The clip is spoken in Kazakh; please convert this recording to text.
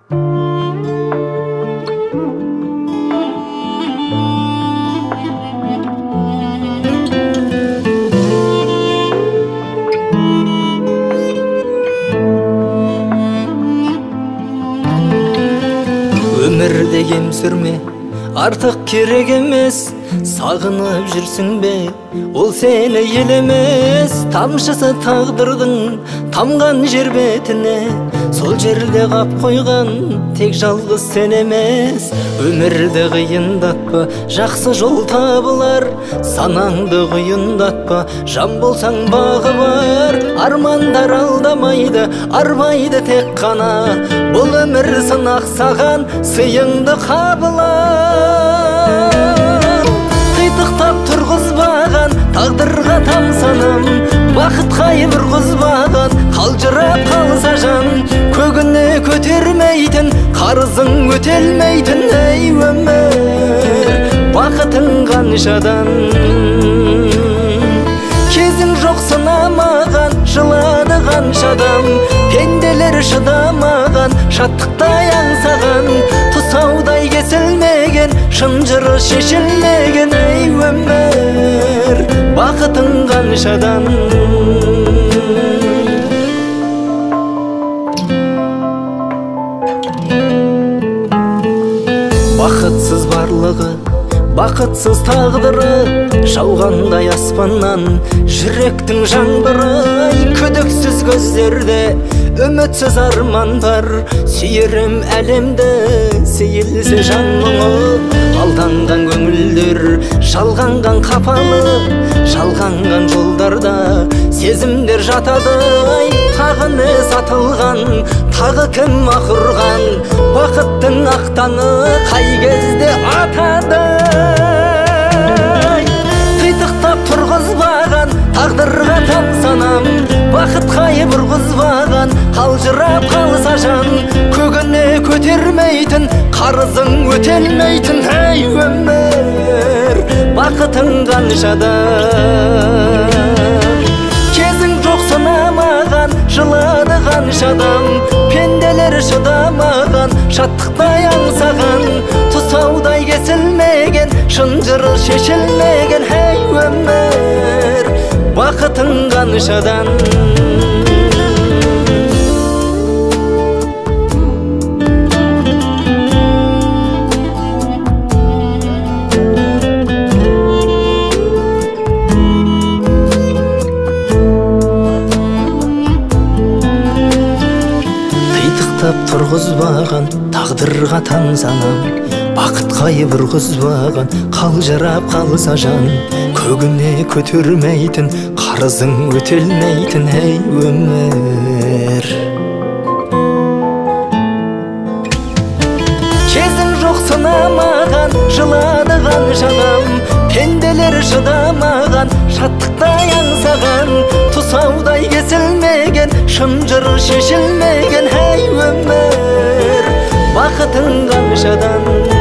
Өмірде кем сүрме, артық керек емес. Сағынып жүрсің бе, ол сені елемес. Тамшысы тағдырдың тамған жер бетіне, сол жерде қап қойған тек жалғыз сен емес. Өмірді қиындатпа, жақсы жол табылар. Санаңды құйындатпа, жан болсаң бағы бар. Армандар алдамайды, арбайды тек қана. Бұл өмір сынақ саған, сыйыңды қабыла. Қитықтап тұрғызбаған тағдырға тамсанам, бақыт қайып ұрғызбаған қалжырап қалса жан. Көгіне көтермейтін, қарызың өтелмейтін ей өмір, бақытың қаншадан. Кезің жоқ сынамаған, жылады қаншадам. Пенделер шыдамаған, шаттықтай аңсаған. Тұсаудай кесілмеген, шын жыры шешілмеген ей өмір, бақытың қаншадан. Бақытсыз барлығы, бақытсыз тағдыры, жауғандай аспаннан жүректің жаңбыры. Күдіксіз көздерде үмітсіз арман бар. Сүйерім әлемді сейілсе жан мұңы. Алданған көңілдер жалғанған қапалы, жалғанған жолдарда сезімдер жатады. Тағыны сатылған, тағы кім ақырған, бақыттың ақтаңы қай кезде атады. Қитықтап тұрғызбаған тағдырға тамсанам, бақыт қайып ұрғызбаған қалжырап қалса жан. Көгіне көтермейтін, қарызың өтелмейтін ей өмір, бақытың қаншадан. Кезің жоқ сынамаған, жылады қаншадам. Пенделер шыдамаған, шаттықтай аңсаған. Тұсаудай кесілмеген, шын жыры шешілмеген ей өмір, бақытың қаншадан. Тұрғызбаған тағдырға тамсанам, бақыт қайып ұрғызбаған қалжырап қалса жан. Көгіне көтермейтін, қарызың өтелмейтін ей өмір. Кезің жоқ сынамаған, жылады қаншадам. Пенделер шыдамаған, шаттықтай аңсаған. Тұсаудай кесілмеген, шын жыры шешілмеген ей өмір, бақытың қаншадан.